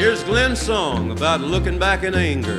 Here's Glenn's song about looking back in anger.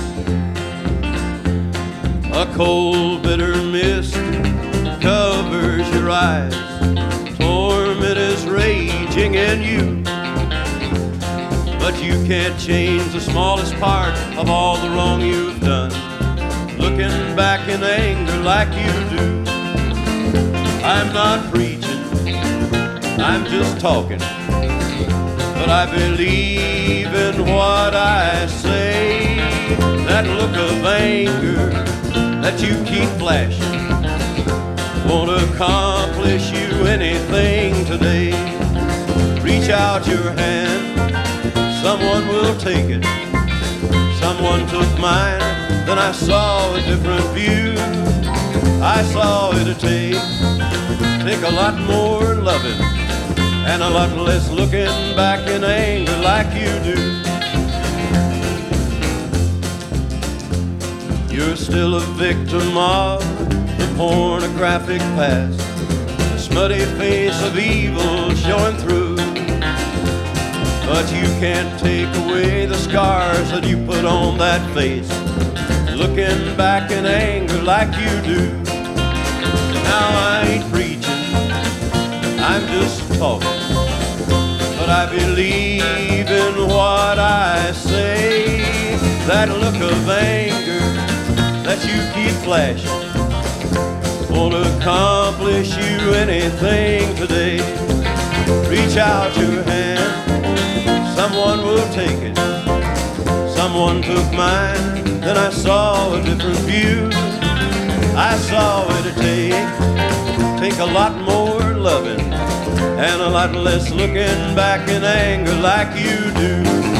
A cold, bitter mist covers your eyes. Torment is raging in you, but you can't change the smallest part of all the wrong you've done. Looking back in anger like you do. I'm not preaching, I'm just talking, but I believe in what I say. That look of anger that you keep flashing won't accomplish you anything today. Reach out your hand, someone will take it. Someone took mine, then I saw a different view. I saw it take a lot more loving and a lot less looking back in anger like you do. You're still a victim of the pornographic past, the smutty face of evil showing through. But you can't take away the scars that you put on that face, looking back in anger like you do. Now I ain't preaching, I'm just talking, but I believe in what I say. That look of anger that you keep flashing won't accomplish you anything today. Reach out your hand, someone will take it. Someone took mine, then I saw a different view. I saw it take a lot more loving and a lot less looking back in anger like you do.